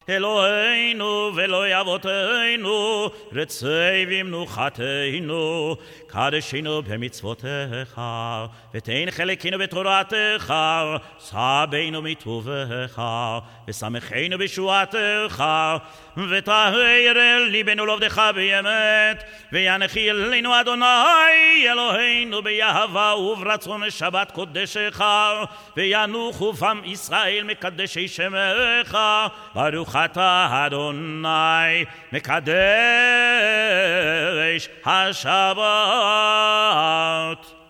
אלוהינו ואלוהי אבותינו, רצי במנוחתנו, קדשנו במצוותיך, ותן חלקנו בתורתך, סבנו מטובך, ושמחנו בשועתך, וטהר ליבנו לעבדך באמת, וינחיל לנו אדוני אלוהינו באהבה וברצון שבת קודשך, וינוחו בם ישראל מקדשי שמך, ברוך אתה אדוני מקדש השבת.